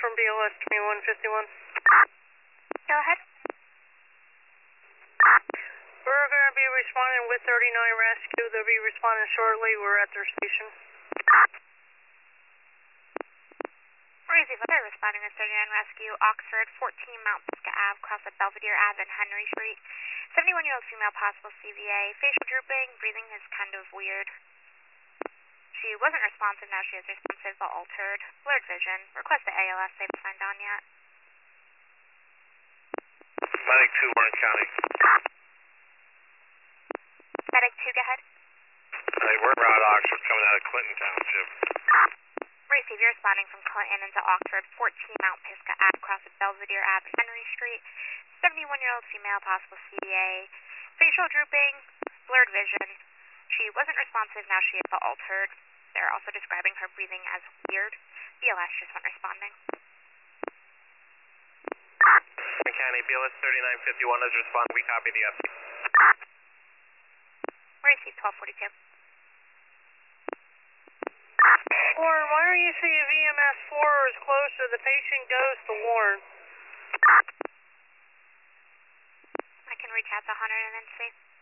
from BLS 2151. Go ahead. We're going to be responding with 39 rescue. They'll be responding shortly. We're at their station. Receive letter responding with 39 rescue, Oxford, 14 Mount Pisgah Ave, cross at Belvedere Ave and Henry Street. 71-year-old female, possible CVA. Facial drooping, breathing is kind of weird. She wasn't responsive, now she is responsive but altered. Blurred vision. Request the ALS, they've signed on yet. Medic 2, Orange County. Medic 2, go ahead. Hey, we're around Oxford coming out of Clinton Township. Receive, you're responding from Clinton into Oxford, 14 Mount Pisgah Ave, cross at Belvedere Ave and Henry Street. 71-year-old female, possible CVA. Facial drooping, blurred vision. She wasn't responsive, now she is but altered. They're also describing her breathing as weird. BLS just went responding. County, BLS 3951 has responded. We copy the update. Receive, 1242. Warren, why don't you see if EMS 4 is closer? The patient goes to Warren. I can reach out to Hunter and then see.